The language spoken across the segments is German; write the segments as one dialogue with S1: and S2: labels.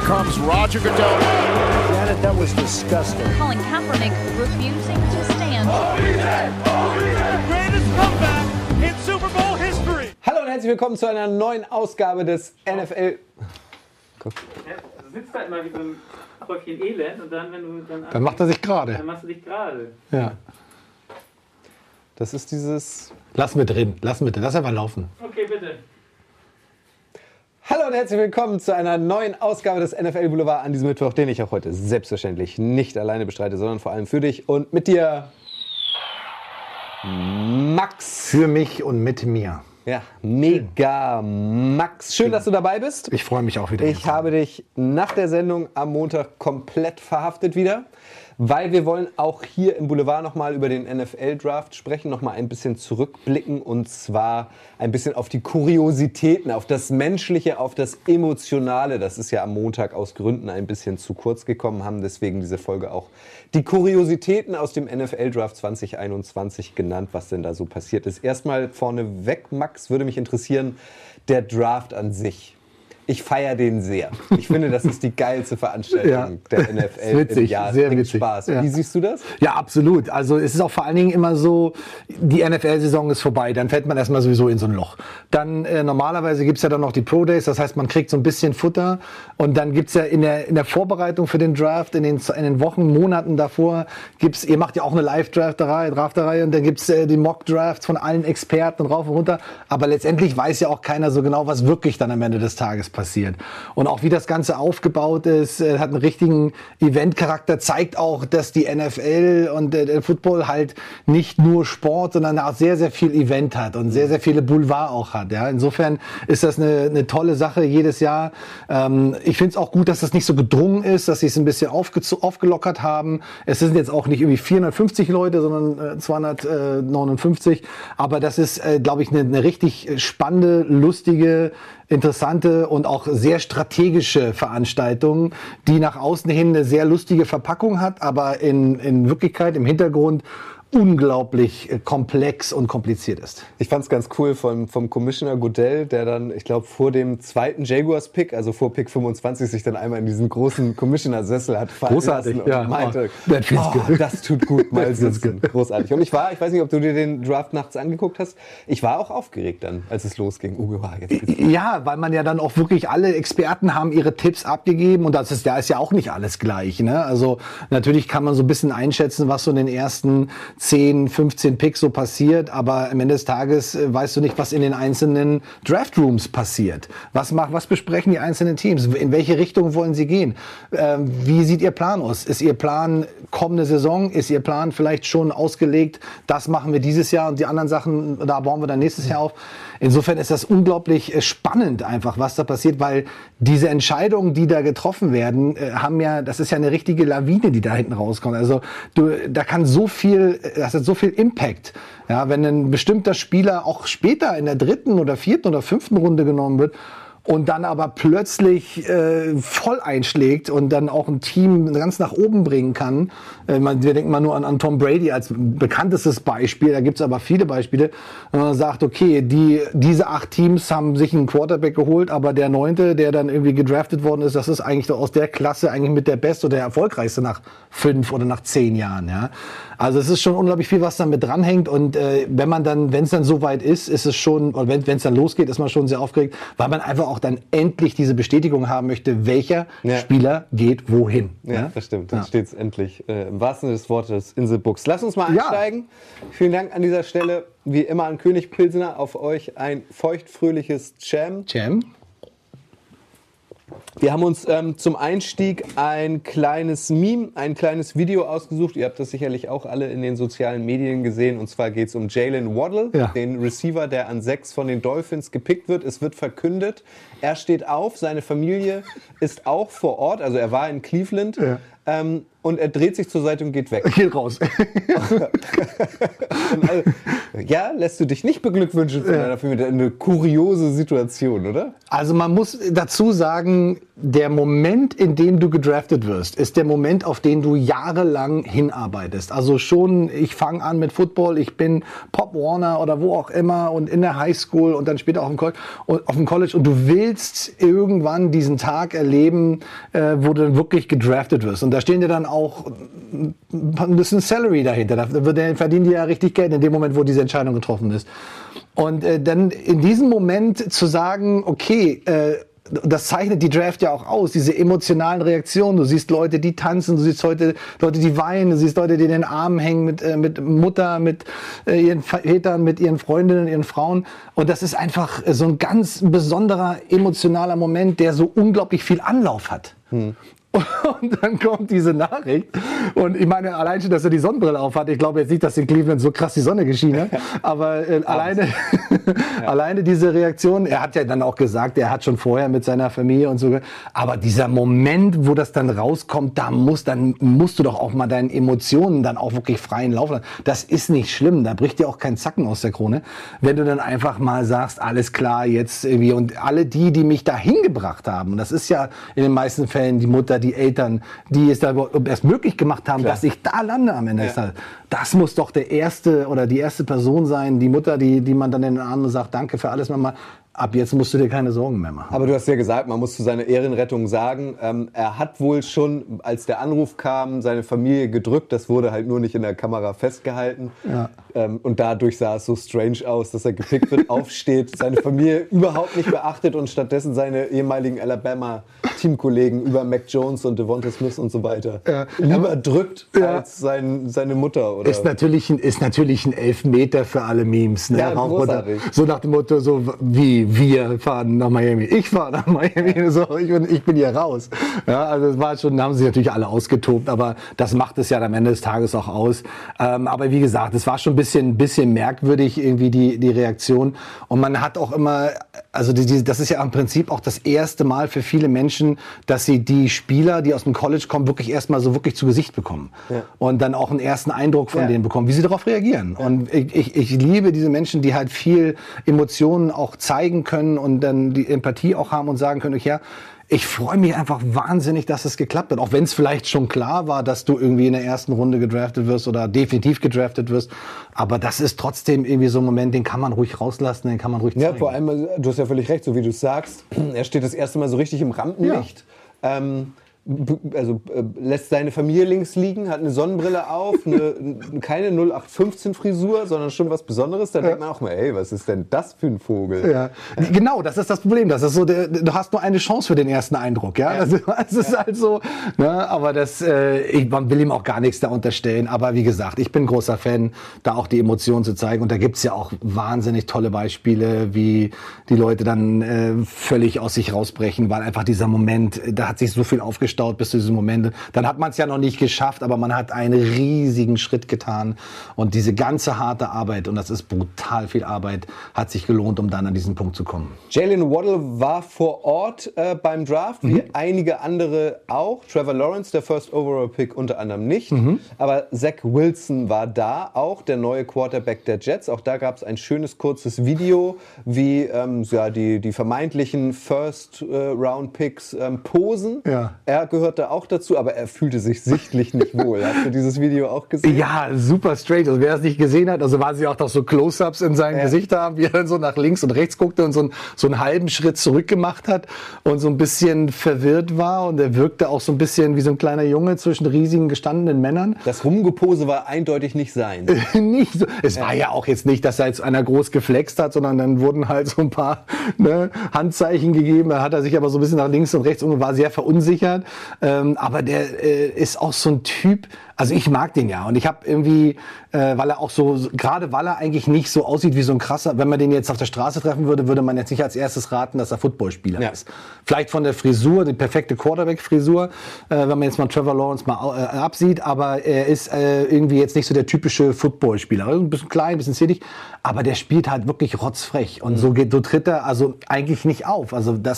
S1: comes Roger Goodell.
S2: Janet, that was disgusting.
S3: Colin Kaepernick refusing to stand.
S4: Greatest comeback in Super Bowl history.
S5: Hallo und herzlich willkommen zu einer neuen Ausgabe des NFL. Guck.
S6: Ja, du sitzt da immer wie so ein Häufchen Elend und dann, wenn du
S5: Dann macht er sich gerade.
S6: Dann machst du dich gerade.
S5: Ja. Das ist dieses. Lass mit drin, lass einfach laufen.
S6: Okay, bitte.
S5: Hallo und herzlich willkommen zu einer neuen Ausgabe des NFL Boulevard an diesem Mittwoch, den ich auch heute selbstverständlich nicht alleine bestreite, sondern vor allem für dich und mit dir, Max.
S7: Für mich und mit mir.
S5: Ja, mega Max. Schön, dass du dabei bist.
S7: Ich freue mich auch wieder.
S5: Ich habe dich nach der Sendung am Montag komplett verhaftet wieder, weil wir wollen auch hier im Boulevard nochmal über den NFL-Draft sprechen, nochmal ein bisschen zurückblicken und zwar ein bisschen auf die Kuriositäten, auf das Menschliche, auf das Emotionale. Das ist ja am Montag aus Gründen ein bisschen zu kurz gekommen, haben deswegen diese Folge auch die Kuriositäten aus dem NFL-Draft 2021 genannt, was denn da so passiert ist. Erstmal vorneweg, Max, würde mich interessieren, der Draft an sich. Ich feiere den sehr. Ich finde, das ist die geilste Veranstaltung der NFL
S7: witzig,
S5: im Jahr.
S7: sehr
S5: Bringt
S7: witzig.
S5: Spaß.
S7: Ja.
S5: Wie siehst du das?
S7: Ja, absolut. Also es ist auch vor allen Dingen immer so, die NFL-Saison ist vorbei, dann fällt man erstmal sowieso in so ein Loch. Dann normalerweise gibt's ja dann noch die Pro Days, das heißt, man kriegt so ein bisschen Futter und dann gibt's ja in der Vorbereitung für den Draft, in den Wochen, Monaten davor, ihr macht ja auch eine Live-Drafterei und dann gibt's die Mock-Drafts von allen Experten rauf und runter, aber letztendlich weiß ja auch keiner so genau, was wirklich dann am Ende des Tages passiert. Und auch wie das Ganze aufgebaut ist, hat einen richtigen Eventcharakter, zeigt auch, dass die NFL und der Football halt nicht nur Sport, sondern auch sehr, sehr viel Event hat und sehr, sehr viele Boulevard auch hat. Ja. Insofern ist das eine tolle Sache jedes Jahr. Ich finde es auch gut, dass das nicht so gedrungen ist, dass sie es ein bisschen aufgelockert haben. Es sind jetzt auch nicht irgendwie 450 Leute, sondern 259. Aber das ist, glaube ich, eine richtig spannende, lustige, interessante und auch sehr strategische Veranstaltung, die nach außen hin eine sehr lustige Verpackung hat, aber in Wirklichkeit im Hintergrund unglaublich komplex und kompliziert ist.
S5: Ich fand es ganz cool vom Commissioner Goodell, der dann, ich glaube, vor dem zweiten Jaguars-Pick, also vor Pick 25, sich dann einmal in diesen großen Commissioner-Sessel hat fallen lassen und meinte, das tut gut, mal sitzen. Großartig. Und ich weiß nicht, ob du dir den Draft nachts angeguckt hast, ich war auch aufgeregt dann, als es losging.
S7: Ja, weil man ja dann auch wirklich, alle Experten haben ihre Tipps abgegeben und da ist ja auch nicht alles gleich. Ne? Also natürlich kann man so ein bisschen einschätzen, was so in den ersten 10, 15 Picks so passiert, aber am Ende des Tages weißt du nicht, was in den einzelnen Draftrooms passiert. Was besprechen die einzelnen Teams? In welche Richtung wollen sie gehen? Wie sieht ihr Plan aus? Ist ihr Plan kommende Saison? Ist ihr Plan vielleicht schon ausgelegt, das machen wir dieses Jahr und die anderen Sachen, da bauen wir dann nächstes Jahr auf? Insofern ist das unglaublich spannend einfach, was da passiert, weil diese Entscheidungen, die da getroffen werden, das ist ja eine richtige Lawine, die da hinten rauskommt. Also das hat so viel Impact. Ja, wenn ein bestimmter Spieler auch später in der 3. oder 4. oder 5. Runde genommen wird und dann aber plötzlich voll einschlägt und dann auch ein Team ganz nach oben bringen kann. Wir denken mal nur an Tom Brady als bekanntestes Beispiel, da gibt's aber viele Beispiele. Und man sagt, okay, diese 8 Teams haben sich einen Quarterback geholt, aber der 9., der dann irgendwie gedraftet worden ist, das ist eigentlich aus der Klasse eigentlich mit der beste oder der erfolgreichste nach 5 oder nach 10 Jahren. Ja. Also es ist schon unglaublich viel, was da mit dranhängt und wenn es dann soweit ist es schon, oder wenn es dann losgeht, ist man schon sehr aufgeregt, weil man einfach auch dann endlich diese Bestätigung haben möchte, welcher Spieler geht wohin.
S5: Ja, das stimmt. Dann steht's endlich im wahrsten Sinne des Wortes in the books. Lass uns mal einsteigen. Vielen Dank an dieser Stelle, wie immer an König Pilsener, auf euch ein feuchtfröhliches Jam. Wir haben uns zum Einstieg ein kleines Meme, ein kleines Video ausgesucht. Ihr habt das sicherlich auch alle in den sozialen Medien gesehen. Und zwar geht es um Jalen Waddle, den Receiver, der an 6 von den Dolphins gepickt wird. Es wird verkündet, er steht auf, seine Familie ist auch vor Ort. Also er war in Cleveland. Und er dreht sich zur Seite und geht weg.
S7: Geht raus.
S5: Lässt du dich nicht beglückwünschen von deiner Familie? Eine kuriose Situation, oder?
S7: Also man muss dazu sagen, der Moment, in dem du gedraftet wirst, ist der Moment, auf den du jahrelang hinarbeitest. Also schon, ich fange an mit Football, ich bin Pop Warner oder wo auch immer und in der Highschool und dann später auf dem College und du willst irgendwann diesen Tag erleben, wo du dann wirklich gedraftet wirst. Und da stehen dir dann auch ein bisschen Salary dahinter. Da verdienen die ja richtig Geld in dem Moment, wo diese Entscheidung getroffen ist. Und dann in diesem Moment zu sagen, okay, das zeichnet die Draft ja auch aus, diese emotionalen Reaktionen. Du siehst Leute, die tanzen, du siehst Leute, die weinen, du siehst Leute, die in den Armen hängen mit Mutter, mit ihren Vätern, mit ihren Freundinnen, ihren Frauen. Und das ist einfach so ein ganz besonderer emotionaler Moment, der so unglaublich viel Anlauf hat. Und dann kommt diese Nachricht. Und ich meine, allein schon, dass er die Sonnenbrille aufhat. Ich glaube jetzt nicht, dass in Cleveland so krass die Sonne geschienen hat. Aber alleine diese Reaktion. Er hat ja dann auch gesagt, er hat schon vorher mit seiner Familie und so. Aber dieser Moment, wo das dann rauskommt, dann musst du doch auch mal deinen Emotionen dann auch wirklich freien Lauf lassen. Das ist nicht schlimm. Da bricht dir auch kein Zacken aus der Krone. Wenn du dann einfach mal sagst, alles klar, jetzt irgendwie. Und alle die mich da hingebracht haben. Und das ist ja in den meisten Fällen die Mutter, die Eltern, die es da erst möglich gemacht haben, dass ich da lande am Ende des Tages. Das muss doch der erste oder die erste Person sein, die Mutter, die man dann in den Armen sagt, danke für alles, Mama. Ab jetzt musst du dir keine Sorgen mehr machen.
S5: Aber du hast ja gesagt, man muss zu seiner Ehrenrettung sagen, er hat wohl schon, als der Anruf kam, seine Familie gedrückt. Das wurde halt nur nicht in der Kamera festgehalten. Ja. Und dadurch sah es so strange aus, dass er gepickt wird, aufsteht, seine Familie überhaupt nicht beachtet und stattdessen seine ehemaligen Alabama-Teamkollegen über Mac Jones und Devonta Smith und so weiter lieber drückt als seine Mutter. Oder?
S7: Ist natürlich ein Elfmeter für alle Memes. Ne?
S5: Ja, großartig.
S7: So nach dem Motto, so wie wir fahren nach Miami. Ich fahre nach Miami. So, ich bin hier raus. Ja, also das war schon, da haben sich natürlich alle ausgetobt, aber das macht es ja am Ende des Tages auch aus. Aber wie gesagt, es war schon ein bisschen merkwürdig irgendwie die Reaktion. Und man hat auch immer, also das ist ja im Prinzip auch das erste Mal für viele Menschen, dass sie die Spieler, die aus dem College kommen, wirklich erstmal so wirklich zu Gesicht bekommen. Ja. Und dann auch einen ersten Eindruck von denen bekommen, wie sie darauf reagieren. Ja. Und ich liebe diese Menschen, die halt viel Emotionen auch zeigen können und dann die Empathie auch haben und sagen können, ja, ich freue mich einfach wahnsinnig, dass es geklappt hat. Auch wenn es vielleicht schon klar war, dass du irgendwie in der ersten Runde gedraftet wirst oder definitiv gedraftet wirst. Aber das ist trotzdem irgendwie so ein Moment, den kann man ruhig rauslassen, den kann man ruhig zeigen.
S5: Ja, vor allem, du hast ja völlig recht, so wie du es sagst. Er steht das erste Mal so richtig im Rampenlicht. Ja. Lässt seine Familie links liegen, hat eine Sonnenbrille auf, keine 0815 Frisur, sondern schon was Besonderes. Da denkt man auch mal, ey, was ist denn das für ein Vogel?
S7: Ja. Genau, das ist das Problem. Das ist so, du hast nur eine Chance für den ersten Eindruck. Ja? Also, es ist halt so. Ne? Aber man will ihm auch gar nichts da unterstellen. Aber wie gesagt, ich bin großer Fan, da auch die Emotionen zu zeigen. Und da gibt's ja auch wahnsinnig tolle Beispiele, wie die Leute dann völlig aus sich rausbrechen, weil einfach dieser Moment, da hat sich so viel aufgestaut bis zu diesem Moment. Dann hat man es ja noch nicht geschafft, aber man hat einen riesigen Schritt getan. Und diese ganze harte Arbeit, und das ist brutal viel Arbeit, hat sich gelohnt, um dann an diesen Punkt zu kommen.
S5: Jalen Waddle war vor Ort beim Draft, wie einige andere auch. Trevor Lawrence, der First Overall Pick, unter anderem nicht. Aber Zach Wilson war da, auch der neue Quarterback der Jets. Auch da gab es ein schönes, kurzes Video, wie die vermeintlichen First Round Picks posen. Ja. Er gehörte auch dazu, aber er fühlte sich sichtlich nicht wohl. Hast du dieses Video auch gesehen?
S7: Ja, super straight. Also wer es nicht gesehen hat, also waren sie auch noch so Close-Ups in seinem Gesicht haben, wie er dann so nach links und rechts guckte und so einen halben Schritt zurück gemacht hat und so ein bisschen verwirrt war. Und er wirkte auch so ein bisschen wie so ein kleiner Junge zwischen riesigen gestandenen Männern.
S5: Das Rumgepose war eindeutig nicht sein.
S7: Nicht so. Es war ja auch jetzt nicht, dass er jetzt einer groß geflext hat, sondern dann wurden halt so ein paar Handzeichen gegeben. Da hat er sich aber so ein bisschen nach links und rechts und war sehr verunsichert. Aber der ist auch so ein Typ, also ich mag den ja und ich habe irgendwie, weil er auch gerade weil er eigentlich nicht so aussieht wie so ein krasser, wenn man den jetzt auf der Straße treffen würde, würde man jetzt nicht als erstes raten, dass er Footballspieler ist. Vielleicht von der Frisur, die perfekte Quarterback-Frisur, wenn man jetzt mal Trevor Lawrence mal absieht, aber er ist irgendwie jetzt nicht so der typische Footballspieler. Also ein bisschen klein, ein bisschen zählig, aber der spielt halt wirklich rotzfrech und so tritt er also eigentlich nicht auf. Also da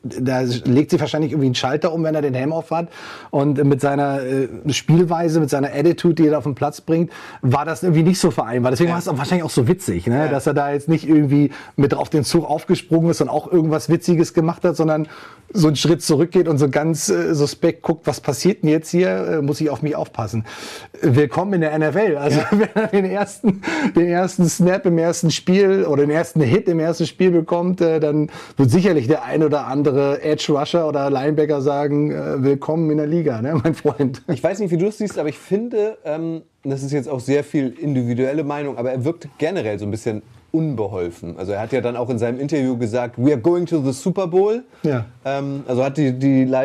S7: legt sich wahrscheinlich irgendwie einen Schalter um, wenn er den Helm auf hat und mit seiner Spielweise, mit seiner Attitude, die er auf den Platz bringt, war war das irgendwie nicht so vereinbar. Deswegen war es auch wahrscheinlich auch so witzig, ne? Dass er da jetzt nicht irgendwie mit auf den Zug aufgesprungen ist und auch irgendwas Witziges gemacht hat, sondern so einen Schritt zurückgeht und so ganz suspekt guckt, was passiert denn jetzt hier, muss ich auf mich aufpassen. Willkommen in der NFL. Also wenn er den ersten Snap im ersten Spiel oder den ersten Hit im ersten Spiel bekommt, dann wird sicherlich der ein oder andere Edge Rusher oder Linebacker sagen, willkommen in der Liga, ne, mein Freund.
S5: Ich weiß nicht, wie du es siehst, aber ich finde, das ist jetzt auch sehr viel individuelle Meinung, aber er wirkt generell so ein bisschen unbeholfen. Also er hat ja dann auch in seinem Interview gesagt, we are going to the Super Bowl. Ja. Also hat die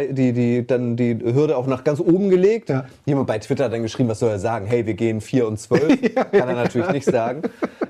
S5: Hürde auch nach ganz oben gelegt. Ja. Jemand bei Twitter hat dann geschrieben, was soll er sagen? Hey, wir gehen 4-12. Kann er natürlich nicht sagen.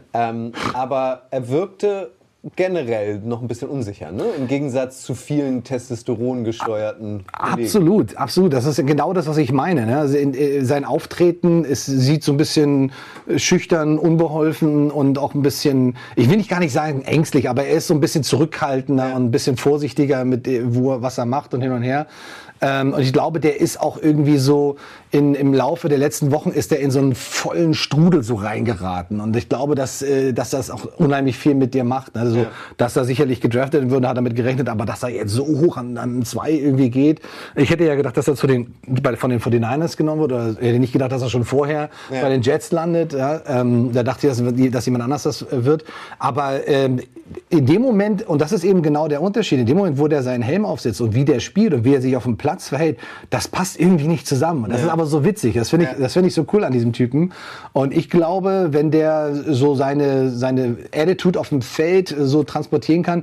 S5: Aber er wirkte generell noch ein bisschen unsicher, ne? Im Gegensatz zu vielen testosterongesteuerten Kollegen. Absolut. Das ist genau das, was ich meine. Ne? Also sein Auftreten sieht so ein bisschen schüchtern, unbeholfen und auch ein bisschen, ich will nicht gar nicht sagen ängstlich, aber er ist so ein bisschen zurückhaltender und ein bisschen vorsichtiger mit was er macht und hin und her. Und ich glaube, der ist auch irgendwie so im Laufe der letzten Wochen ist er in so einen vollen Strudel so reingeraten. Und ich glaube, dass das auch unheimlich viel mit dir macht. Also, dass er sicherlich gedraftet würde, hat er damit gerechnet, aber dass er jetzt so hoch an 2 irgendwie geht. Ich hätte ja gedacht, dass er von den 49ers genommen wird, oder hätte nicht gedacht, dass er schon vorher bei den Jets landet. Ja. Da dachte ich, dass jemand anders das wird. Aber in dem Moment, und das ist eben genau der Unterschied, in dem Moment, wo der seinen Helm aufsetzt und wie der spielt und wie er sich auf dem Platz verhält, das passt irgendwie nicht zusammen. Und das ist aber so witzig. Das finde ich so cool an diesem Typen. Und ich glaube, wenn der so seine Attitude auf dem Feld so transportieren kann,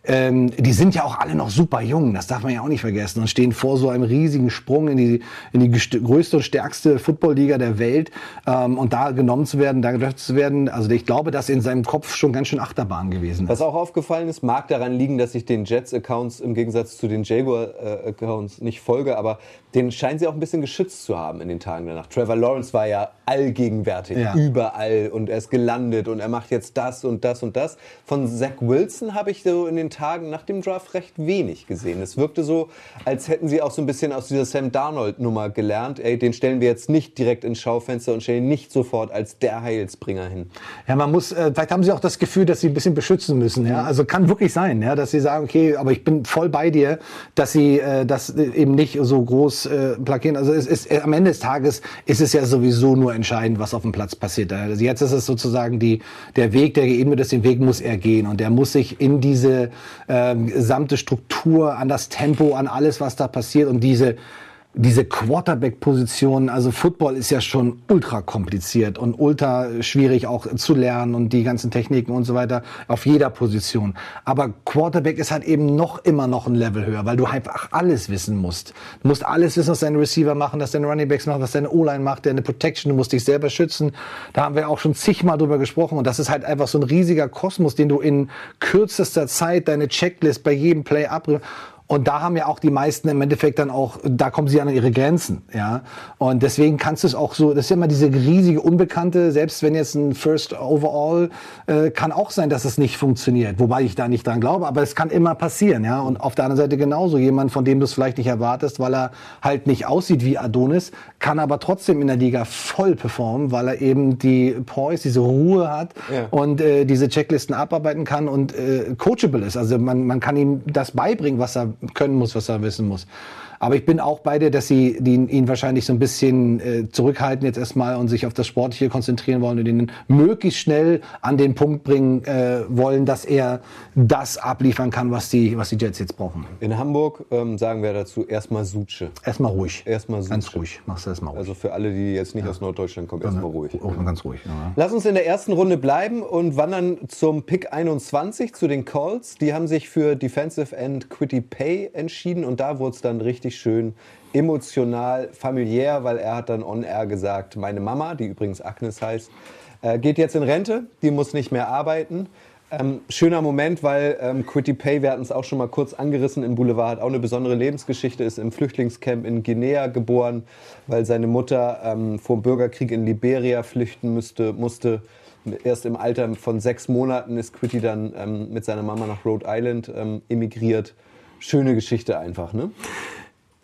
S5: die sind ja auch alle noch super jung, das darf man ja auch nicht vergessen, und stehen vor so einem riesigen Sprung in die größte und stärkste Football-Liga der Welt, und da genommen zu werden, da gedraftet zu werden, also ich glaube, dass in seinem Kopf schon ganz schön Achterbahn gewesen ist. Was auch aufgefallen ist, mag daran liegen, dass ich den Jets-Accounts im Gegensatz zu den Jaguar-Accounts nicht folge, aber den scheinen sie auch ein bisschen geschützt zu haben in den Tagen danach. Trevor Lawrence war ja allgegenwärtig, überall, und er ist gelandet und er macht jetzt das und das und das. Von Zach Wilson habe ich so in den Tagen nach dem Draft recht wenig gesehen. Es wirkte so, als hätten sie auch so ein bisschen aus dieser Sam Darnold-Nummer gelernt. Ey, den stellen wir jetzt nicht direkt ins Schaufenster und stellen ihn nicht sofort als der Heilsbringer hin. Ja, man muss, vielleicht haben sie auch das Gefühl, dass sie ein bisschen beschützen müssen. Ja? Also kann wirklich sein, ja, dass sie sagen, okay, aber ich bin voll bei dir, dass sie das eben nicht so groß plakieren. Also am Ende des Tages ist es ja sowieso nur entscheidend, was auf dem Platz passiert. Also jetzt ist es sozusagen der Weg, der geebnet ist, den Weg muss er gehen, und der muss sich in diese gesamte Struktur, an das Tempo, an alles, was da passiert, und diese Quarterback-Position, also Football ist ja schon ultra kompliziert und ultra schwierig auch zu lernen, und die ganzen Techniken und so weiter auf jeder Position. Aber Quarterback ist halt eben immer noch ein Level höher, weil du einfach alles wissen musst. Du musst alles wissen, was deine Receiver machen, was deine Runningbacks machen, was deine O-Line macht, deine Protection, du musst dich selber schützen. Da haben wir auch schon zigmal drüber gesprochen, und das ist halt einfach so ein riesiger Kosmos, den du in kürzester Zeit deine Checklist bei jedem Play abriefst. Und da haben ja auch die meisten im Endeffekt dann auch, da kommen sie an ihre Grenzen, ja. Und deswegen kannst du es auch so, das ist ja immer diese riesige Unbekannte, selbst wenn jetzt ein First Overall, kann auch sein, dass es nicht funktioniert. Wobei ich da nicht dran glaube, aber es kann immer passieren, ja. Und auf der anderen Seite genauso jemand, von dem du es vielleicht nicht erwartest, weil er halt nicht aussieht wie Adonis, kann aber trotzdem in der Liga voll performen, weil er eben die Poise, diese Ruhe hat, und diese Checklisten abarbeiten kann und coachable ist. Also man kann ihm das beibringen, was er können muss, was er wissen muss. Aber ich bin auch bei dir, dass sie ihn wahrscheinlich so ein bisschen zurückhalten jetzt erstmal und sich auf das Sportliche konzentrieren wollen und ihn möglichst schnell an den Punkt bringen wollen, dass er das abliefern kann, was die Jets jetzt brauchen. In Hamburg sagen wir dazu erstmal Suche. Erstmal ruhig. Erstmal Suche. Ganz ruhig. Machst du erstmal ruhig. Also für alle, die jetzt nicht aus Norddeutschland kommen, erstmal ruhig. Auch ganz ruhig. Ja. Lass uns in der ersten Runde bleiben und wandern zum Pick 21, zu den Colts. Die haben sich für Defensive End Kwity Paye entschieden, und da wurde es dann richtig schön emotional, familiär, weil er hat dann on-air gesagt, meine Mama, die übrigens Agnes heißt, geht jetzt in Rente, die muss nicht mehr arbeiten. Schöner Moment, weil Kwity Paye, wir hatten es auch schon mal kurz angerissen im Boulevard, hat auch eine besondere Lebensgeschichte, ist im Flüchtlingscamp in Guinea geboren, weil seine Mutter vor dem Bürgerkrieg in Liberia flüchten musste. Erst im Alter von 6 Monaten ist Kwity dann mit seiner Mama nach Rhode Island emigriert. Schöne Geschichte einfach, ne?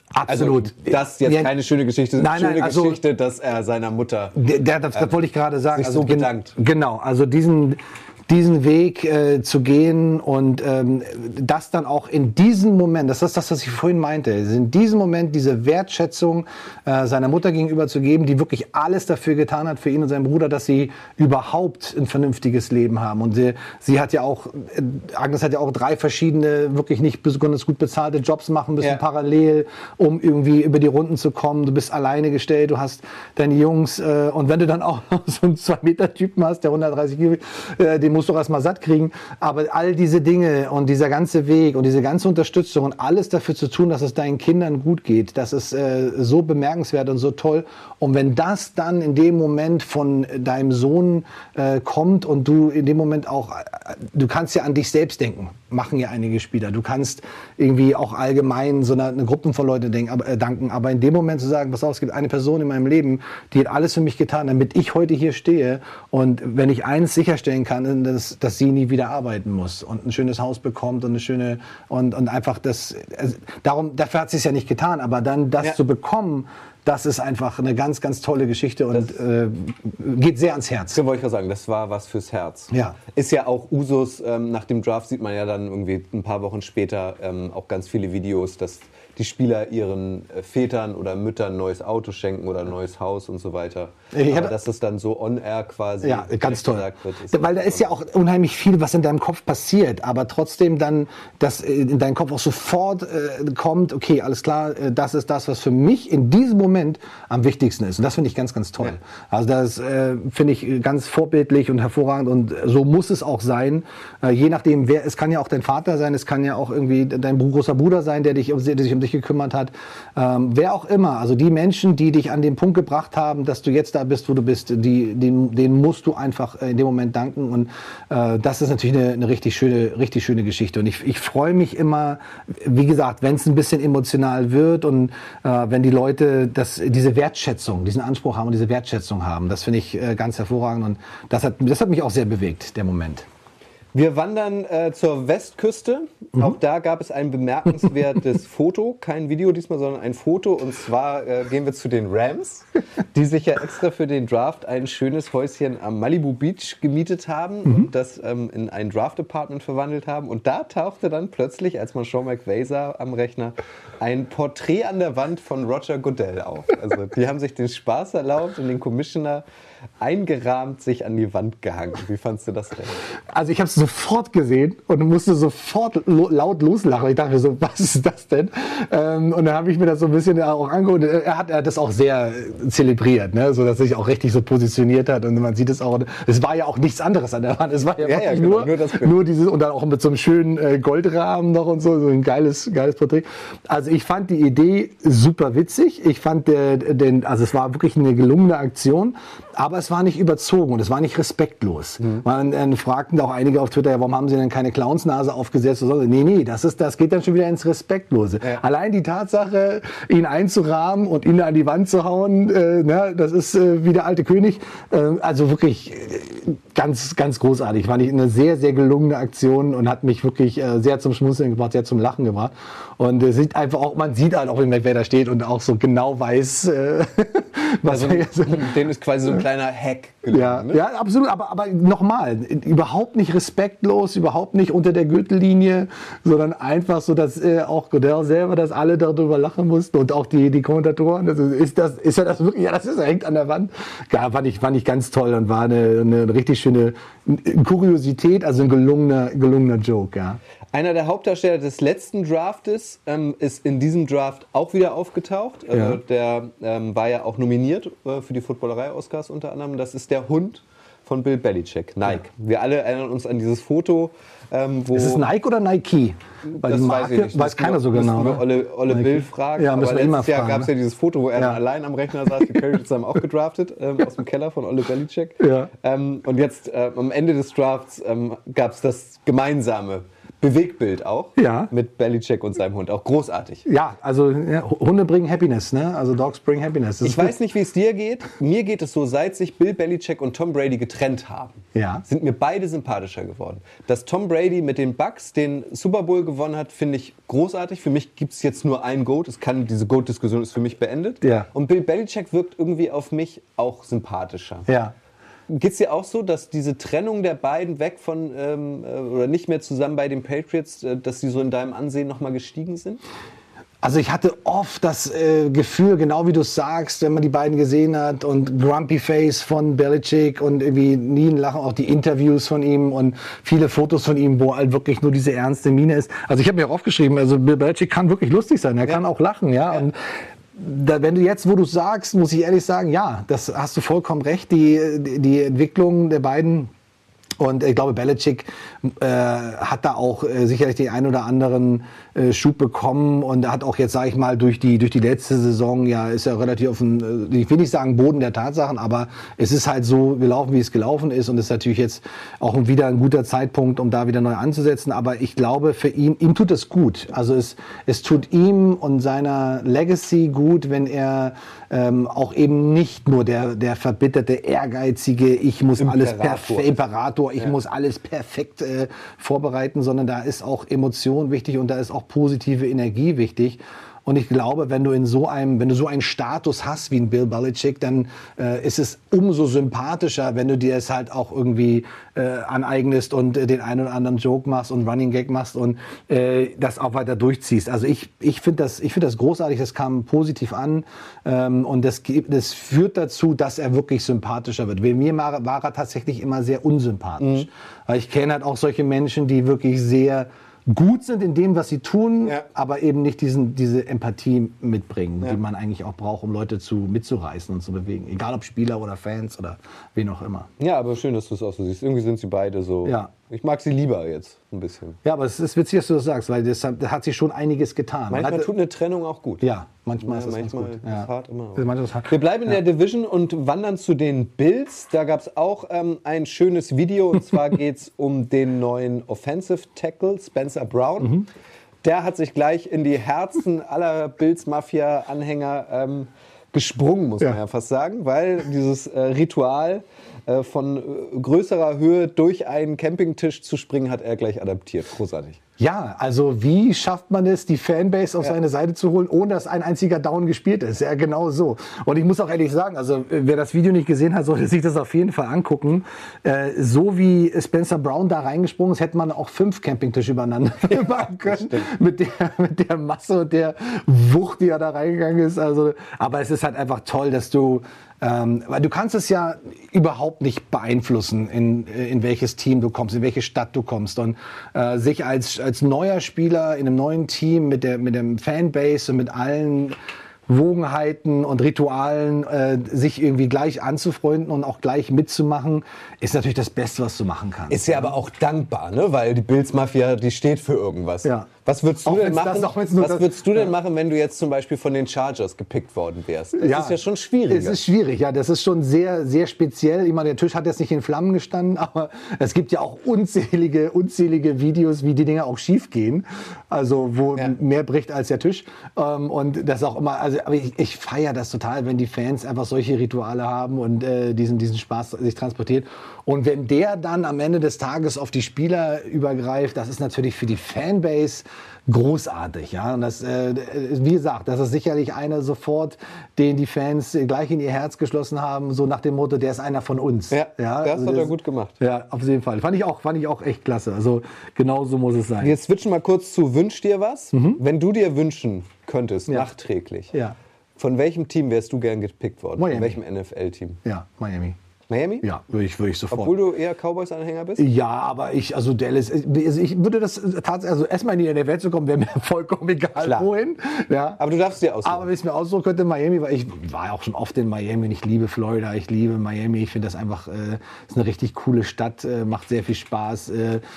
S7: Absolut.
S5: Also, das ist jetzt
S7: Ja.
S5: keine schöne Geschichte.
S7: Nein,
S5: schöne
S7: also-
S5: Geschichte, dass er seiner Mutter
S7: Das wollte ich gerade sagen.
S5: sich so bedankt.
S7: Genau, also diesen Weg zu gehen und das dann auch in diesem Moment, das ist das, was ich vorhin meinte, in diesem Moment diese Wertschätzung seiner Mutter gegenüber zu geben, die wirklich alles dafür getan hat, für ihn und seinen Bruder, dass sie überhaupt ein vernünftiges Leben haben. Und sie hat ja auch, Agnes hat ja auch 3 verschiedene, wirklich nicht besonders gut bezahlte Jobs machen müssen,
S5: Ja.
S7: parallel, um irgendwie über die Runden zu kommen. Du bist alleine gestellt, du hast deine Jungs und wenn du dann auch noch so einen 2-Meter-Typen hast, der 130 Kilo, den musst du auch erstmal satt kriegen. Aber all diese Dinge und dieser ganze Weg und diese ganze Unterstützung und alles dafür zu tun, dass es deinen Kindern gut geht, das ist so bemerkenswert und so toll. Und wenn das dann in dem Moment von deinem Sohn kommt und du in dem Moment auch, du kannst ja an dich selbst denken, machen ja einige Spieler. Du kannst irgendwie auch allgemein so eine Gruppe von Leuten danken. Aber in dem Moment zu sagen, pass auf, es gibt eine Person in meinem Leben, die hat alles für mich getan, damit ich heute hier stehe. Und wenn ich eins sicherstellen kann, dass sie nie wieder arbeiten muss und ein schönes Haus bekommt und eine schöne und einfach das, dafür hat sie es ja nicht getan, aber dann das zu bekommen, das ist einfach eine ganz, ganz tolle Geschichte und geht sehr ans Herz.
S5: So wollte ich gerade sagen, das war was fürs Herz.
S7: Ja.
S5: Ist ja auch Usus, nach dem Draft sieht man ja dann irgendwie ein paar Wochen später auch ganz viele Videos, dass die Spieler ihren Vätern oder Müttern ein neues Auto schenken oder ein neues Haus und so weiter. Aber dass das dann so on-air quasi
S7: Ja, ganz toll.
S5: gesagt wird.
S7: Weil da ist ja auch unheimlich viel, was in deinem Kopf passiert, aber trotzdem dann, dass in deinem Kopf auch sofort kommt, okay, alles klar, das ist das, was für mich in diesem Moment am wichtigsten ist. Und das finde ich ganz, ganz toll.
S5: Ja.
S7: Also das finde ich ganz vorbildlich und hervorragend und so muss es auch sein. Je nachdem, wer, es kann ja auch dein Vater sein, es kann ja auch irgendwie dein großer Bruder sein, der sich um dich gekümmert hat. Wer auch immer, also die Menschen, die dich an den Punkt gebracht haben, dass du jetzt da bist, wo du bist, denen musst du einfach in dem Moment danken und das ist natürlich eine richtig schöne Geschichte und ich freue mich immer, wie gesagt, wenn es ein bisschen emotional wird und wenn die Leute diese Wertschätzung, diesen Anspruch haben und diese Wertschätzung haben, das finde ich ganz hervorragend und das hat mich auch sehr bewegt, der Moment.
S5: Wir wandern zur Westküste. Auch da gab es ein bemerkenswertes Foto. Kein Video diesmal, sondern ein Foto. Und zwar gehen wir zu den Rams, die sich ja extra für den Draft ein schönes Häuschen am Malibu Beach gemietet haben und das in ein Draft-Apartment verwandelt haben. Und da tauchte dann plötzlich, als man Sean McVay sah am Rechner, ein Porträt an der Wand von Roger Goodell auf. Also die haben sich den Spaß erlaubt und den Commissioner eingerahmt sich an die Wand gehangen. Wie fandst du das denn?
S7: Also ich habe es sofort gesehen und musste sofort laut loslachen. Ich dachte mir so, was ist das denn? Und dann habe ich mir das so ein bisschen auch angeguckt. Er hat das auch sehr zelebriert, ne? So dass er sich auch richtig so positioniert hat. Und man sieht es auch, es war ja auch nichts anderes an der Wand. Es war ja, wirklich
S5: genau,
S7: nur dieses und dann auch mit so einem schönen Goldrahmen noch und so ein geiles Porträt. Also ich fand die Idee super witzig. Ich fand also es war wirklich eine gelungene Aktion. Aber es war nicht überzogen und es war nicht respektlos. Man fragten auch einige auf Twitter, ja, warum haben sie denn keine Clownsnase aufgesetzt? Nee, das geht dann schon wieder ins Respektlose. Ja. Allein die Tatsache, ihn einzurahmen und ihn an die Wand zu hauen, das ist wie der alte König. Also wirklich ganz, ganz großartig. Fand ich eine sehr, sehr gelungene Aktion und hat mich wirklich sehr zum Schmunzeln gebracht, sehr zum Lachen gebracht. Und sieht einfach auch, man sieht halt auch, wie McVay da steht und auch so genau weiß, was er jetzt...
S5: Den ist quasi so ein kleiner Hack gelungen.
S7: Ja,
S5: ne?
S7: ja, absolut. Aber nochmal, überhaupt nicht respektlos, überhaupt nicht unter der Gürtellinie, sondern einfach so, dass auch Goodell selber, dass alle darüber lachen mussten und auch die Kommentatoren. Also ist ja das wirklich, ja, er hängt an der Wand. Ja, fand ich ganz toll und war eine richtig schöne Kuriosität, also ein gelungener Joke, ja.
S5: Einer der Hauptdarsteller des letzten Draftes ist in diesem Draft auch wieder aufgetaucht.
S7: Ja.
S5: Der war ja auch nominiert für die Footballerei-Oscars unter anderem. Das ist der Hund von Bill Belichick, Nike. Ja. Wir alle erinnern uns an dieses Foto, wo...
S7: Ist es Nike oder Nike? Weil
S5: das
S7: die Marke
S5: weiß ich nicht.
S7: weiß keiner so genau.
S5: Müssen wir Olle Bill fragen.
S7: Ja,
S5: aber letztes Jahr gab es ja
S7: ne?
S5: dieses Foto, wo er dann allein am Rechner saß. Die Patriots haben auch gedraftet aus dem Keller von Olle Belichick.
S7: Ja.
S5: Und jetzt am Ende des Drafts gab es das gemeinsame Bewegtbild auch.
S7: Ja.
S5: Mit Belichick und seinem Hund. Auch großartig.
S7: Ja, also Hunde bringen Happiness, ne? Also Dogs bring Happiness. Das
S5: Ich weiß nicht, wie es dir geht. Mir geht es so, seit sich Bill Belichick und Tom Brady getrennt haben,
S7: Ja.
S5: sind mir beide sympathischer geworden. Dass Tom Brady mit den Bucks den Super Bowl gewonnen hat, finde ich großartig. Für mich gibt es jetzt nur einen GOAT. Diese GOAT-Diskussion ist für mich beendet.
S7: Ja.
S5: Und Bill Belichick wirkt irgendwie auf mich auch sympathischer.
S7: Ja.
S5: Geht es dir auch so, dass diese Trennung der beiden weg von oder nicht mehr zusammen bei den Patriots, dass die so in deinem Ansehen nochmal gestiegen sind?
S7: Also ich hatte oft das Gefühl, genau wie du es sagst, wenn man die beiden gesehen hat und Grumpy Face von Belichick und irgendwie nie ein Lachen, auch die Interviews von ihm und viele Fotos von ihm, wo halt wirklich nur diese ernste Miene ist. Also ich habe mir auch aufgeschrieben, also Bill Belichick kann wirklich lustig sein, er kann auch lachen, ja. Und wenn du jetzt, wo du sagst, muss ich ehrlich sagen, ja, das hast du vollkommen recht, die Entwicklung der beiden. Und ich glaube, Belichick hat da auch sicherlich den einen oder anderen Schub bekommen und hat auch jetzt, sage ich mal, durch die letzte Saison, ja, ist er relativ auf dem, ich will nicht sagen Boden der Tatsachen, aber es ist halt so gelaufen, wie es gelaufen ist und es ist natürlich jetzt auch wieder ein guter Zeitpunkt, um da wieder neu anzusetzen. Aber ich glaube, für ihm tut es gut. Also es tut ihm und seiner Legacy gut, wenn er auch eben nicht nur der verbitterte, ehrgeizige, ich muss alles perfekt, Imperator, ich muss alles perfekt vorbereiten, sondern da ist auch Emotion wichtig und da ist auch positive Energie wichtig. Und ich glaube, wenn du so einen Status hast wie ein Bill Belichick, dann ist es umso sympathischer, wenn du dir es halt auch irgendwie aneignest und den einen oder anderen Joke machst und Running Gag machst und das auch weiter durchziehst. Also ich finde das großartig, das kam positiv an und das führt dazu, dass er wirklich sympathischer wird. Bei mir war er tatsächlich immer sehr unsympathisch. Weil ich kenne halt auch solche Menschen, die wirklich sehr gut sind in dem, was sie tun, aber eben nicht diese Empathie mitbringen, die man eigentlich auch braucht, um Leute mitzureißen und zu bewegen. Egal ob Spieler oder Fans oder wen auch immer.
S5: Ja, aber schön, dass du es auch so siehst. Irgendwie sind sie beide so.
S7: Ja.
S5: Ich mag sie lieber jetzt ein bisschen.
S7: Ja, aber es ist witzig, dass du das sagst, weil da hat sich schon einiges getan.
S5: Manchmal tut eine Trennung auch gut.
S7: Ja, manchmal ist das ganz
S5: manchmal
S7: gut.
S5: ist es hart, immer.
S7: Manchmal ist es hart.
S5: Wir bleiben in der Division und wandern zu den Bills. Da gab es auch ein schönes Video und zwar geht es um den neuen Offensive Tackle Spencer Brown. Der hat sich gleich in die Herzen aller Bills-Mafia-Anhänger gesprungen, muss man ja fast sagen, weil dieses Ritual von größerer Höhe durch einen Campingtisch zu springen, hat er gleich adaptiert. Großartig.
S7: Ja, also wie schafft man es, die Fanbase auf seine Seite zu holen, ohne dass ein einziger Down gespielt ist? Ja, genau so. Und ich muss auch ehrlich sagen, also wer das Video nicht gesehen hat, sollte sich das auf jeden Fall angucken. So wie Spencer Brown da reingesprungen ist, hätte man auch 5 Campingtische übereinander machen können. Mit der Masse und der Wucht, die er da reingegangen ist. Also, aber es ist halt einfach toll, dass weil du kannst es ja überhaupt nicht beeinflussen, in welches Team du kommst, in welche Stadt du kommst. Und sich als neuer Spieler in einem neuen Team mit dem Fanbase und mit allen Wogenheiten und Ritualen sich irgendwie gleich anzufreunden und auch gleich mitzumachen, ist natürlich das Beste, was du machen kannst.
S5: Ist ja aber auch dankbar, ne? Weil die Bills-Mafia, die steht für irgendwas.
S7: Ja.
S5: Was würdest du
S7: Auch
S5: denn
S7: wenn's das-
S5: machen,
S7: auch wenn's nur
S5: was
S7: das-
S5: würdest du denn machen, wenn du jetzt zum Beispiel von den Chargers gepickt worden wärst? Das ist ja schon schwierig.
S7: Es ist schwierig, ja. Das ist schon sehr, sehr speziell. Ich meine, der Tisch hat jetzt nicht in Flammen gestanden, aber es gibt ja auch unzählige Videos, wie die Dinger auch schief gehen. Also, wo mehr bricht als der Tisch. Und das auch immer, also, aber ich feiere das total, wenn die Fans einfach solche Rituale haben und diesen Spaß sich transportiert. Und wenn der dann am Ende des Tages auf die Spieler übergreift, das ist natürlich für die Fanbase großartig, ja. Und das, wie gesagt, das ist sicherlich einer sofort, den die Fans gleich in ihr Herz geschlossen haben, so nach dem Motto, der ist einer von uns.
S5: Ja, das
S7: also
S5: hat er gut gemacht.
S7: Ja, auf jeden Fall. Fand ich auch echt klasse. Also genau so muss es sein.
S5: Jetzt switchen mal kurz zu Wünsch dir was. Wenn du dir wünschen könntest, nachträglich,
S7: Ja.
S5: von welchem Team wärst du gern gepickt worden?
S7: Miami.
S5: Von welchem NFL-Team?
S7: Ja, Miami.
S5: Miami?
S7: Ja, würde ich sofort.
S5: Obwohl du eher Cowboys-Anhänger bist?
S7: Ja, aber Dallas, ich würde das tatsächlich, also erstmal in die NFL zu kommen, wäre mir vollkommen egal,
S5: Klar.
S7: wohin. Ja.
S5: Aber du darfst dir aussuchen.
S7: Aber wenn ich es mir aussuchen könnte, Miami, weil ich war ja auch schon oft in Miami und ich liebe Florida, ich liebe Miami, ich finde das einfach, ist eine richtig coole Stadt, macht sehr viel Spaß.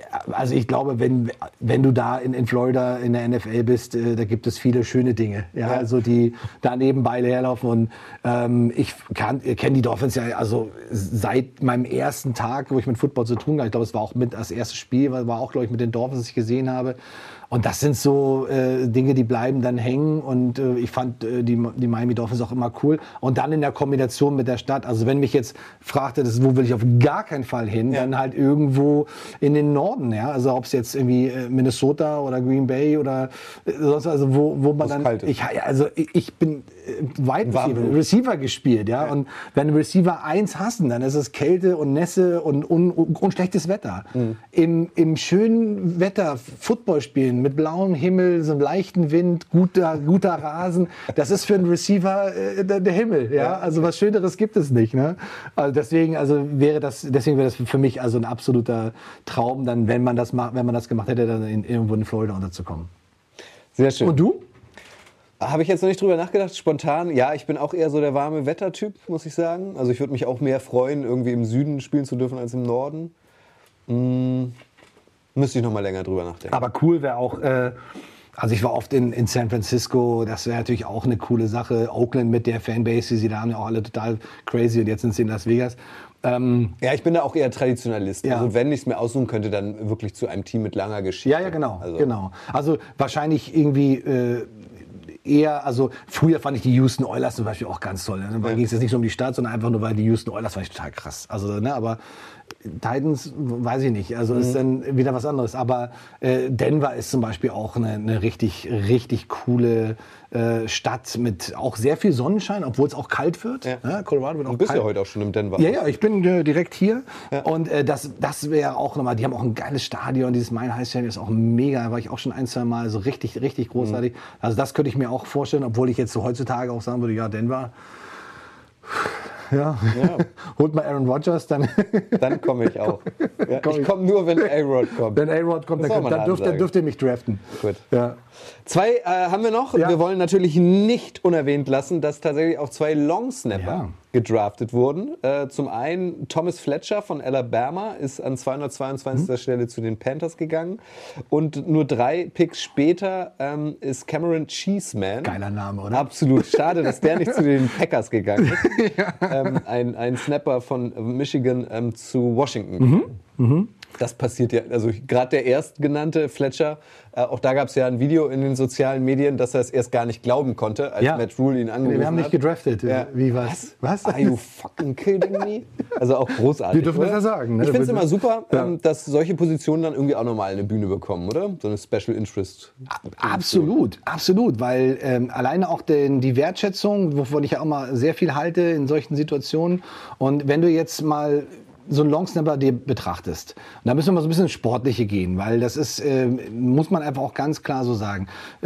S7: Also ich glaube, wenn du da in Florida in der NFL bist, da gibt es viele schöne Dinge, ja, also die da nebenbei herlaufen. Und ich kenne die Dolphins ja also seit meinem ersten Tag, wo ich mit Football zu tun hatte. Ich glaube, es war auch mit das erste Spiel, war auch, glaube ich, mit den Dolphins, das ich gesehen habe. Und das sind so Dinge, die bleiben dann hängen. Und ich fand die Miami Dolphins auch immer cool. Und dann in der Kombination mit der Stadt. Also wenn mich jetzt fragte, wo will ich auf gar keinen Fall hin, dann halt irgendwo in den Norden. Ja? Also ob es jetzt irgendwie Minnesota oder Green Bay oder sonst, also wo man dann... Ich bin weit Receiver gespielt. Ja? Und wenn du Receiver 1 hast, dann ist es Kälte und Nässe und schlechtes Wetter. Im schönen Wetter Football spielen, mit blauem Himmel, so einem leichten Wind, guter Rasen. Das ist für einen Receiver der Himmel. Ja? Also was Schöneres gibt es nicht. Ne? Also deswegen wäre das für mich also ein absoluter Traum, dann, wenn man das gemacht hätte, dann irgendwo in Florida unterzukommen.
S5: Sehr schön.
S7: Und du?
S5: Habe ich jetzt noch nicht drüber nachgedacht, spontan. Ja, ich bin auch eher so der warme Wettertyp, muss ich sagen. Also ich würde mich auch mehr freuen, irgendwie im Süden spielen zu dürfen als im Norden. Müsste ich noch mal länger drüber nachdenken.
S7: Aber cool wäre auch, also ich war oft in San Francisco, das wäre natürlich auch eine coole Sache. Oakland mit der Fanbase, die sie da haben, ja auch alle total crazy und jetzt sind sie in Las Vegas.
S5: Ja, ich bin da auch eher Traditionalist.
S7: Ja.
S5: Also wenn ich es mir aussuchen könnte, dann wirklich zu einem Team mit langer Geschichte.
S7: Ja, genau. Also wahrscheinlich irgendwie eher, also früher fand ich die Houston Oilers zum Beispiel auch ganz toll. Ne? Da ging es jetzt nicht so um die Stadt, sondern einfach nur, weil die Houston Oilers fand ich total krass. Also, ne, aber Titans, weiß ich nicht, also ist dann wieder was anderes. Aber Denver ist zum Beispiel auch eine richtig, richtig coole Stadt mit auch sehr viel Sonnenschein, obwohl es auch kalt wird.
S5: Ja.
S7: Ne? Colorado wird auch
S5: Du bist
S7: kalt.
S5: ja heute auch schon im Denver.
S7: Ja, ich bin direkt hier.
S5: Ja.
S7: Und das wäre auch nochmal, die haben auch ein geiles Stadion, dieses Mile High Stadion ist auch mega, war ich auch schon 1-2 Mal, so richtig, richtig großartig. Also das könnte ich mir auch vorstellen, obwohl ich jetzt so heutzutage auch sagen würde, ja, Denver, ja. Holt mal Aaron Rodgers, dann
S5: komme ich auch. Ja, ich komme nur, wenn A-Rod kommt.
S7: Wenn A-Rod kommt, dann dürft ihr mich draften.
S5: Gut.
S7: Ja.
S5: 2 haben wir noch.
S7: Ja.
S5: Wir wollen natürlich nicht unerwähnt lassen, dass tatsächlich auch 2 Longsnapper gedraftet wurden. Zum einen Thomas Fletcher von Alabama ist an 222. Stelle zu den Panthers gegangen. Und nur 3 Picks später ist Cameron Cheeseman.
S7: Geiler Name, oder?
S5: Absolut. Schade, dass der nicht zu den Packers gegangen ist. Ein Snapper von Michigan zu Washington. Das passiert ja, also gerade der erstgenannte Fletcher, auch da gab es ja ein Video in den sozialen Medien, dass er es erst gar nicht glauben konnte, als Matt Rule ihn angerufen hat.
S7: Wir haben nicht gedraftet.
S5: Ja.
S7: Wie, was?
S5: Are you fucking kidding me? Also auch großartig.
S7: Wir dürfen das ja sagen. Ne?
S5: Ich finde es immer super, dass solche Positionen dann irgendwie auch nochmal eine Bühne bekommen, oder? So eine Special Interest.
S7: Absolut, weil alleine auch die Wertschätzung, wovon ich ja auch mal sehr viel halte in solchen Situationen. Und wenn du jetzt mal so einen Longsnapper dir betrachtest, und da müssen wir mal so ein bisschen ins Sportliche gehen, weil das ist, muss man einfach auch ganz klar so sagen,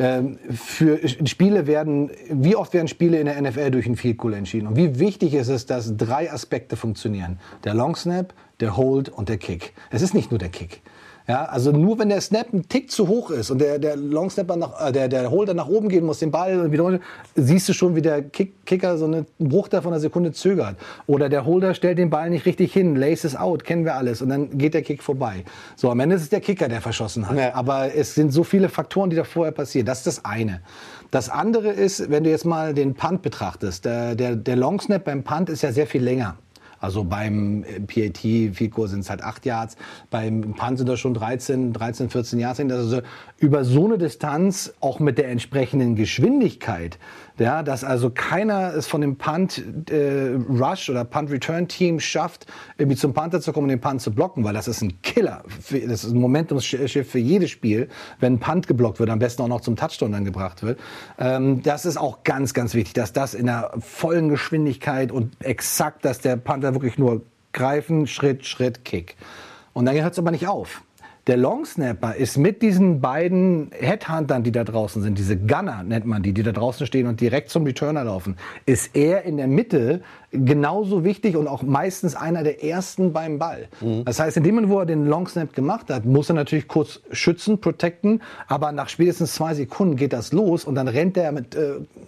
S7: für Spiele wie oft werden Spiele in der NFL durch ein Field Goal entschieden? Und wie wichtig ist es, dass 3 Aspekte funktionieren? Der Longsnap, der Hold und der Kick. Es ist nicht nur der Kick. Ja, also nur wenn der Snap ein Tick zu hoch ist und der Longsnapper der Holder nach oben gehen muss, den Ball und wieder, siehst du schon, wie der Kicker so einen Bruchteil von einer Sekunde zögert. Oder der Holder stellt den Ball nicht richtig hin, laces out, kennen wir alles. Und dann geht der Kick vorbei. So, am Ende ist es der Kicker, der verschossen hat. Ja. Aber es sind so viele Faktoren, die da vorher passieren. Das ist das eine. Das andere ist, wenn du jetzt mal den Punt betrachtest. Der Longsnap beim Punt ist ja sehr viel länger. Also beim PAT, Field Goal sind es halt 8 Yards, beim Punt sind das schon 13, 14 Yards. Also über so eine Distanz, auch mit der entsprechenden Geschwindigkeit, ja, dass also keiner es von dem Punt Rush oder Punt Return Team schafft, irgendwie zum Panther zu kommen und den Punt zu blocken, weil das ist ein Killer. Das ist ein Momentumsschiff für jedes Spiel, wenn ein Punt geblockt wird, am besten auch noch zum Touchdown dann gebracht wird. Das ist auch ganz, ganz wichtig, dass das in der vollen Geschwindigkeit und exakt, dass der Panther wirklich nur greifen, Schritt, Kick. Und dann hört es aber nicht auf. Der Longsnapper ist mit diesen beiden Headhuntern, die da draußen sind, diese Gunner nennt man die da draußen stehen und direkt zum Returner laufen, ist er in der Mitte genauso wichtig und auch meistens einer der ersten beim Ball. Das heißt, in dem Moment, wo er den Longsnap gemacht hat, muss er natürlich kurz schützen, protecten, aber nach spätestens 2 Sekunden geht das los und dann rennt er mit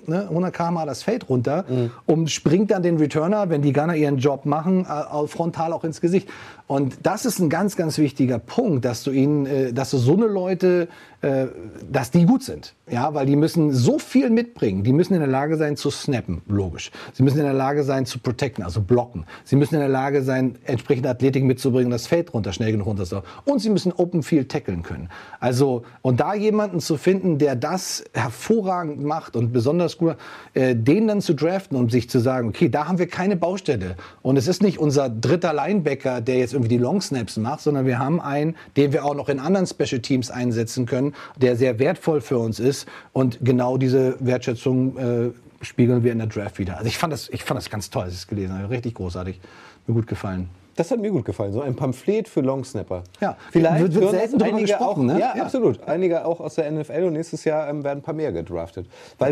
S7: 100 km/h das Feld runter und springt dann den Returner, wenn die Gunner ihren Job machen, frontal auch ins Gesicht. Und das ist ein ganz, ganz wichtiger Punkt, dass du so eine Leute, dass die gut sind. Ja, weil die müssen so viel mitbringen. Die müssen in der Lage sein zu snappen, logisch. Sie müssen in der Lage sein zu protecten, also blocken. Sie müssen in der Lage sein, entsprechende Athletik mitzubringen, das Feld schnell genug runter. Und sie müssen Open Field tackeln können. Also, und da jemanden zu finden, der das hervorragend macht und besonders gut, den dann zu draften und sich zu sagen, okay, da haben wir keine Baustelle. Und es ist nicht unser dritter Linebacker, der jetzt irgendwie die Long Snaps macht, sondern wir haben einen, den wir auch noch in anderen Special Teams einsetzen können, der sehr wertvoll für uns ist. Und genau diese Wertschätzung spiegeln wir in der Draft wieder. Also ich fand das ganz toll, als ich es gelesen habe. Richtig großartig. Mir gut gefallen.
S5: Das hat mir gut gefallen, so ein Pamphlet für Longsnapper.
S7: Ja,
S5: vielleicht
S7: wird selten drüber
S5: einige
S7: gesprochen,
S5: auch,
S7: ne?
S5: Ja, absolut. Einige auch aus der NFL und nächstes Jahr werden ein paar mehr gedraftet. Weil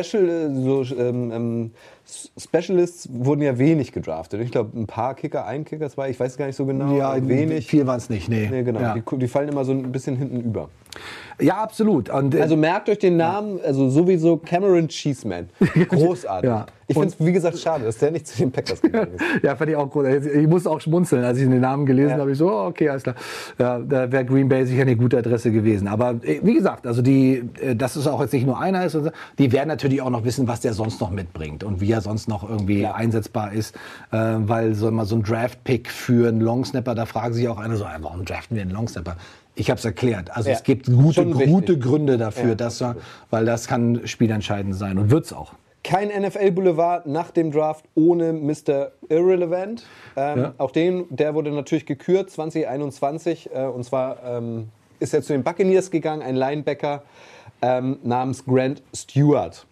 S5: Specialists wurden ja wenig gedraftet. Ich glaube, ein paar Kicker, ein Kicker, zwei, ich weiß gar nicht so genau.
S7: Ja,
S5: wenig.
S7: Viel waren es nicht, nee.
S5: Nee, genau.
S7: Ja.
S5: Die fallen immer so ein bisschen hinten über.
S7: Ja, absolut. Und,
S5: Also merkt euch den Namen, also sowieso Cameron Cheeseman. Großartig.
S7: Ja.
S5: Ich finde es, wie gesagt, schade, dass der nicht zu den Packers gegangen ist.
S7: Ja, fand ich auch gut. Ich musste auch schmunzeln, als ich den Namen gelesen habe. Ich so, oh, okay, alles klar. Ja, da wäre Green Bay sicher eine gute Adresse gewesen. Aber wie gesagt, also dass es auch jetzt nicht nur einer ist, die werden natürlich auch noch wissen, was der sonst noch mitbringt und wie er sonst noch irgendwie einsetzbar ist. Weil so ein Draft-Pick für einen Longsnapper, da fragen sich auch eine so, warum draften wir einen Longsnapper? Ich habe es erklärt. Also es gibt gute Gründe dafür, weil das kann spielentscheidend sein und wird's auch.
S5: Kein NFL-Boulevard nach dem Draft ohne Mr. Irrelevant. Auch der wurde natürlich gekürt 2021. Und zwar ist er zu den Buccaneers gegangen, ein Linebacker namens Grant Stewart.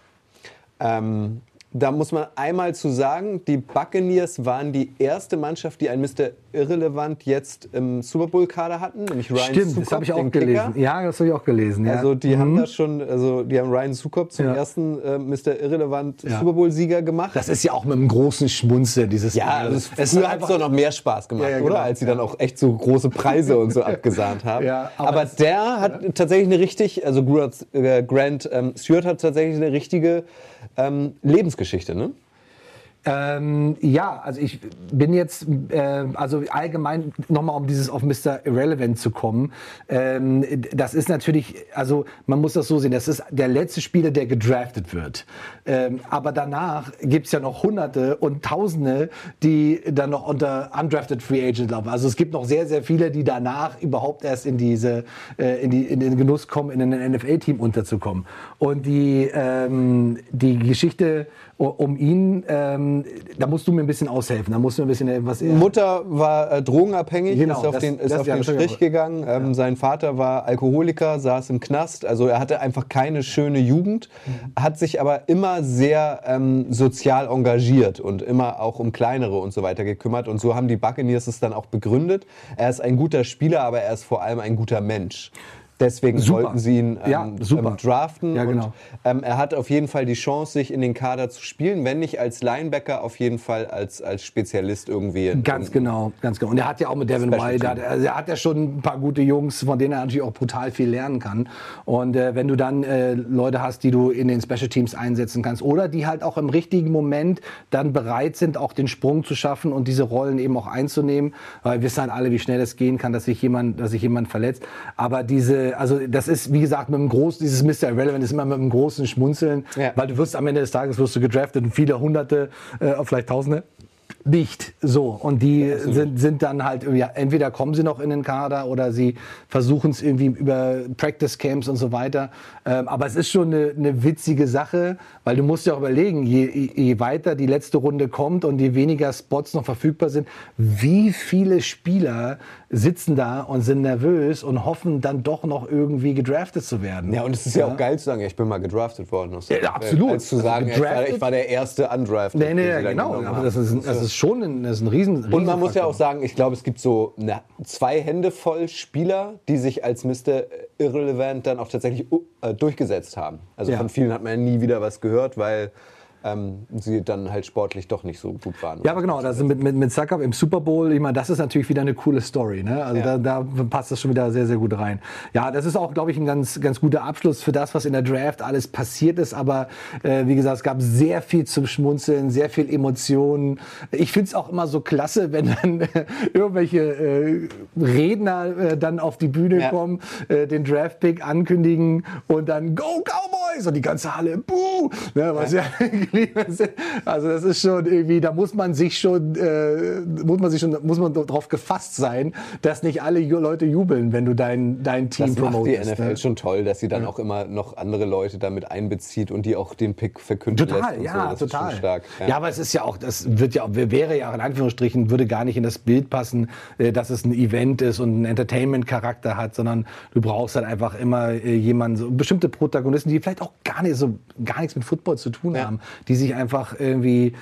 S5: Da muss man einmal zu sagen, die Buccaneers waren die erste Mannschaft, die einen Mr. Irrelevant jetzt im Super Bowl-Kader hatten, nämlich Ryan
S7: Stimmt,
S5: Succop,
S7: das habe ich auch
S5: den
S7: gelesen.
S5: Kicker.
S7: Ja, das habe ich auch gelesen. Ja.
S5: Also die haben das schon, die haben Ryan Succop zum ersten Mr. Irrelevant Super Bowl-Sieger gemacht.
S7: Das ist ja auch mit einem großen Schmunzeln, dieses
S5: früher hat es doch noch mehr Spaß gemacht,
S7: genau.
S5: oder? Als sie dann auch echt so große Preise und so abgesahnt haben.
S7: Ja,
S5: aber der hat tatsächlich Grant Stewart hat tatsächlich eine richtige Lebensgeschichte, ne?
S7: Ja, also ich bin jetzt, also allgemein nochmal auf Mr. Irrelevant zu kommen, das ist natürlich, also man muss das so sehen, das ist der letzte Spieler, der gedraftet wird. Aber danach gibt's ja noch Hunderte und Tausende, die dann noch unter Undrafted Free Agent laufen. Also es gibt noch sehr, sehr viele, die danach überhaupt erst in den Genuss kommen, in ein NFL-Team unterzukommen. Und die Geschichte um ihn, da musst du mir ein bisschen aushelfen. Da musst du mir ein bisschen was.
S5: Mutter war drogenabhängig,
S7: Genau,
S5: ist auf den Strich gegangen. Sein Vater war Alkoholiker, saß im Knast. Also er hatte einfach keine schöne Jugend, hat sich aber immer sehr sozial engagiert und immer auch um kleinere und so weiter gekümmert. Und so haben die Buccaneers es dann auch begründet. Er ist ein guter Spieler, aber er ist vor allem ein guter Mensch. Deswegen wollten sie ihn draften.
S7: Ja, genau.
S5: Und, er hat auf jeden Fall die Chance, sich in den Kader zu spielen, wenn nicht als Linebacker, auf jeden Fall als Spezialist irgendwie.
S7: Ganz genau. Und er hat ja auch mit Devin White, er hat ja schon ein paar gute Jungs, von denen er natürlich auch brutal viel lernen kann. Und wenn du dann Leute hast, die du in den Special Teams einsetzen kannst oder die halt auch im richtigen Moment dann bereit sind, auch den Sprung zu schaffen und diese Rollen eben auch einzunehmen, weil wir wissen halt alle, wie schnell das gehen kann, dass sich jemand verletzt. Aber also das ist, wie gesagt, dieses Mr. Irrelevant ist immer mit einem großen Schmunzeln, weil du wirst am Ende des Tages gedraftet und viele Hunderte, vielleicht Tausende nicht so. Und die sind dann halt, entweder kommen sie noch in den Kader oder sie versuchen es irgendwie über Practice Camps und so weiter. Aber es ist schon eine witzige Sache, weil du musst ja auch überlegen, je weiter die letzte Runde kommt und je weniger Spots noch verfügbar sind, wie viele Spieler sitzen da und sind nervös und hoffen dann doch noch irgendwie gedraftet zu werden.
S5: Ja, und es ist ja auch geil zu sagen, ich bin mal gedraftet worden.
S7: Ja, absolut.
S5: Als zu sagen, ich war der erste Undrafted.
S7: Nee, genau. Aber das ist schon ein riesen
S5: Und man muss ja auch sagen, ich glaube, es gibt so 2 Hände voll Spieler, die sich als Mr. Irrelevant dann auch tatsächlich durchgesetzt haben. Also von vielen hat man ja nie wieder was gehört, weil sie dann halt sportlich doch nicht so gut waren.
S7: Ja, aber genau, das mit Succop im Super Bowl, ich meine, das ist natürlich wieder eine coole Story. Ne? Also da passt das schon wieder sehr, sehr gut rein. Ja, das ist auch, glaube ich, ein ganz guter Abschluss für das, was in der Draft alles passiert ist. Aber wie gesagt, es gab sehr viel zum Schmunzeln, sehr viel Emotionen. Ich finde es auch immer so klasse, wenn dann irgendwelche Redner dann auf die Bühne kommen, den Draft-Pick ankündigen und dann Go Cowboys und die ganze Halle Buh! Ne, was ja also das ist schon irgendwie, da muss man drauf gefasst sein, dass nicht alle Leute jubeln, wenn du dein Team promotest.
S5: Das macht die NFL schon toll, dass sie dann auch immer noch andere Leute damit einbezieht und die auch den Pick verkünden lässt. Und
S7: ja,
S5: so. Das
S7: total.
S5: ist schon stark.
S7: Ja, aber es ist ja auch, wäre ja auch in Anführungsstrichen, würde gar nicht in das Bild passen, dass es ein Event ist und einen Entertainment-Charakter hat, sondern du brauchst halt einfach immer jemanden, so bestimmte Protagonisten, die vielleicht auch gar nichts mit Football zu tun haben, die sich einfach irgendwie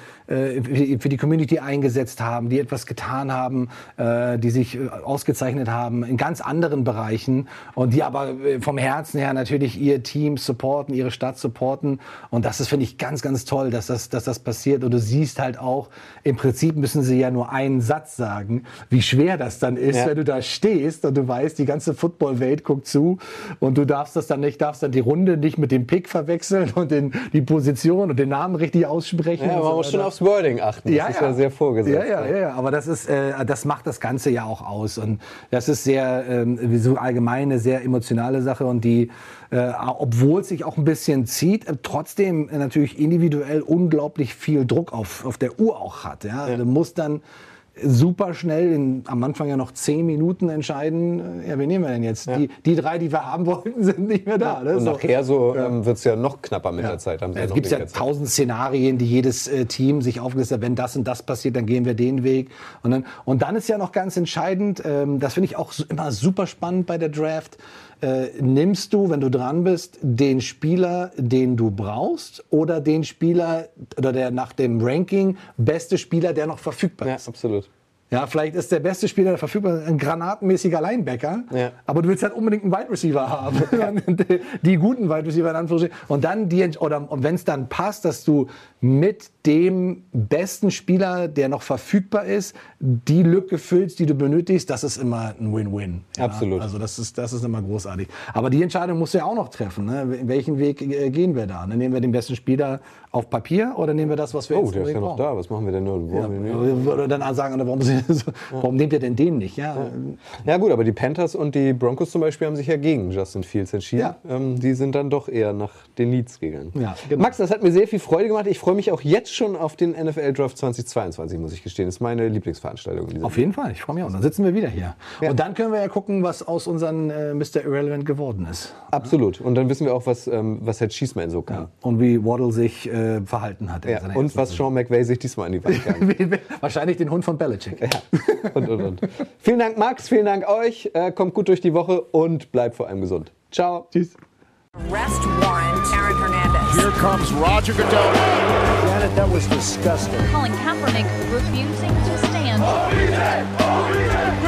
S7: für die Community eingesetzt haben, die etwas getan haben, die sich ausgezeichnet haben in ganz anderen Bereichen und die aber vom Herzen her natürlich ihr Team supporten, ihre Stadt supporten. Und das ist, finde ich, ganz, ganz toll, dass das passiert. Und du siehst halt auch, im Prinzip müssen sie ja nur einen Satz sagen, wie schwer das dann ist, wenn du da stehst und du weißt, die ganze Football-Welt guckt zu und du darfst dann die Runde nicht mit dem Pick verwechseln und die Position und den Namen richtig aussprechen.
S5: Ja, man muss schon aufs Wording achten. Das ist ja sehr vorgesehen.
S7: Ja, aber das macht das Ganze ja auch aus. Und das ist sehr, so allgemein eine sehr emotionale Sache und die, obwohl es sich auch ein bisschen zieht, trotzdem natürlich individuell unglaublich viel Druck auf der Uhr auch hat. Ja? Du musst dann super schnell, am Anfang ja noch 10 Minuten entscheiden, wen nehmen wir denn jetzt? Die 3, die wir haben wollten, sind nicht mehr da.
S5: Und nachher wird es ja noch knapper mit der Zeit.
S7: Es gibt ja 1000 Szenarien, die jedes Team sich aufgelistet hat. Wenn das und das passiert, dann gehen wir den Weg. Und dann ist ja noch ganz entscheidend, das finde ich auch immer super spannend bei der Draft, nimmst du, wenn du dran bist, den Spieler, den du brauchst oder den Spieler oder der nach dem Ranking beste Spieler, der noch verfügbar ist?
S5: Ja, absolut.
S7: Ja, vielleicht ist der beste Spieler, der verfügbar ist, ein granatenmäßiger Linebacker, aber du willst halt unbedingt einen Wide Receiver haben. Die guten Wide Receiver in Anführungsstrichen. Und dann und wenn es dann passt, dass du mit dem besten Spieler, der noch verfügbar ist, die Lücke füllst, die du benötigst, das ist immer ein Win-Win. Ja?
S5: Absolut.
S7: Also das ist immer großartig. Aber die Entscheidung musst du ja auch noch treffen. Ne? In welchen Weg gehen wir da? Nehmen wir den besten Spieler auf Papier oder nehmen wir das, was wir jetzt
S5: der ist ja noch da. Was machen wir denn nur?
S7: Oder dann sagen, warum nehmt ihr denn den nicht?
S5: Ja gut, aber die Panthers und die Broncos zum Beispiel haben sich ja gegen Justin Fields entschieden. Ja. Die sind dann doch eher nach den Leads gegangen. Ja, genau. Max, das hat mir sehr viel Freude gemacht. Ich freue mich auch jetzt schon auf den NFL Draft 2022, muss ich gestehen. Das ist meine Lieblingsveranstaltung.
S7: Auf jeden Fall, ich freue mich auch. Dann sitzen wir wieder hier. Ja. Und dann können wir ja gucken, was aus unseren Mr. Irrelevant geworden ist.
S5: Absolut. Und dann wissen wir auch, was Herr Cheeseman so kann.
S7: Ja. Und wie Waddle sich verhalten hat.
S5: Ja. Und was Sean McVay sich diesmal an die Wand kann.
S7: Wahrscheinlich den Hund von Belichick.
S5: Ja. Und. Vielen Dank, Max. Vielen Dank euch. Kommt gut durch die Woche und bleibt vor allem gesund. Ciao. Tschüss.
S1: Arrest warrant, Aaron Hernandez.
S4: Here comes Roger Goodell.
S2: Janet, that was disgusting.
S3: Colin Kaepernick refusing to stand.